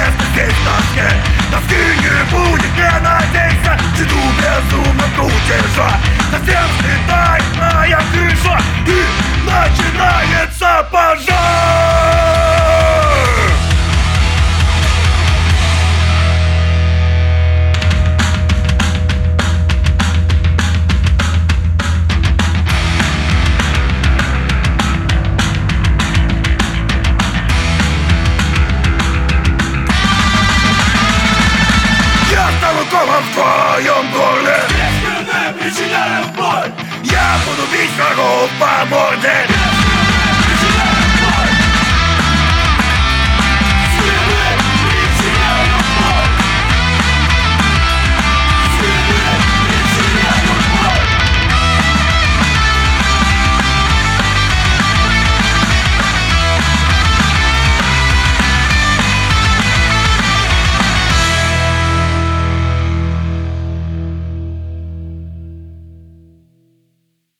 место здесь в тоске. Тоски не будет, не надейся, иду безумно крутежа. Совсем слетай моя крыша, и начинается пожар. Комом в твоем горле, причиняю боль. я буду бить врагов по морде.